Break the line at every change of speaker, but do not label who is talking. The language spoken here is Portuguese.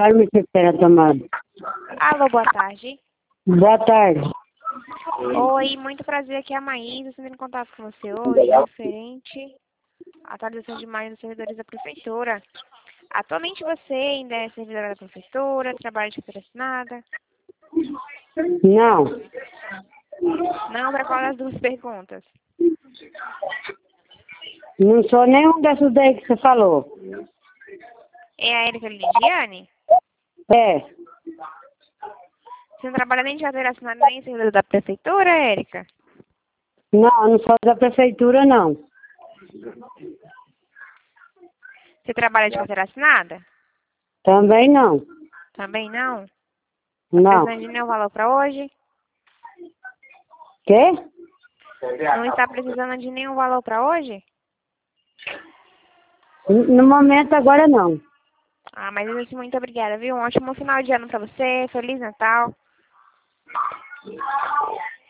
Fala o que você quer tomar.
Alô, boa tarde.
Boa tarde.
Oi, muito prazer, aqui é a Maísa, estou em contato com você hoje, referente à atualização de mais dos servidores da prefeitura. Atualmente você ainda é servidora da prefeitura, trabalha de carteira assinada?
Não.
Não, para qual das duas perguntas?
Não sou nenhum desses daí que você falou.
É a Érica Lidiane?
É.
Você não trabalha nem de carteira assinada nem servidora da prefeitura, Érica?
Não, não sou da prefeitura, não.
Você trabalha de carteira assinada?
Também não.
Também não?
Não.
Precisando de nenhum valor para hoje?
Quê?
Não está precisando de nenhum valor para hoje?
No momento, agora não.
Ah, mas assim, muito obrigada, viu? Um ótimo final de ano para você. Feliz Natal.